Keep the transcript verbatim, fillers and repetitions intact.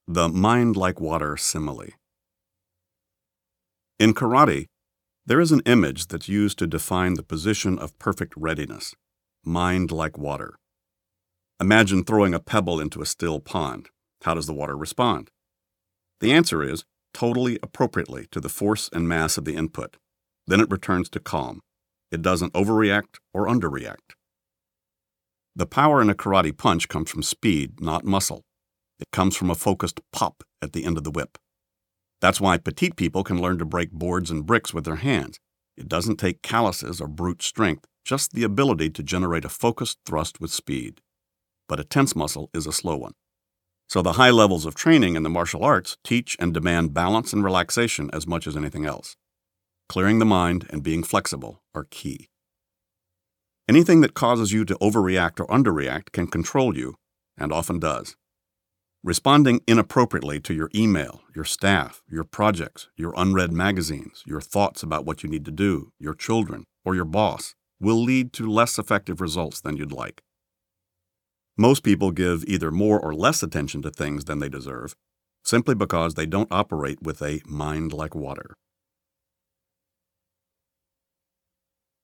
The mind like water simile. In karate, there is an image that's used to define the position of perfect readiness, mind like water. Imagine throwing a pebble into a still pond. How does the water respond? The answer is totally appropriately to the force and mass of the input. Then it returns to calm. It doesn't overreact or underreact. The power in a karate punch comes from speed, not muscle. It comes from a focused pop at the end of the whip. That's why petite people can learn to break boards and bricks with their hands. It doesn't take calluses or brute strength, just the ability to generate a focused thrust with speed. But a tense muscle is a slow one. So the high levels of training in the martial arts teach and demand balance and relaxation as much as anything else. Clearing the mind and being flexible are key. Anything that causes you to overreact or underreact can control you, and often does. Responding inappropriately to your email, your staff, your projects, your unread magazines, your thoughts about what you need to do, your children, or your boss will lead to less effective results than you'd like. Most people give either more or less attention to things than they deserve, simply because they don't operate with a mind like water.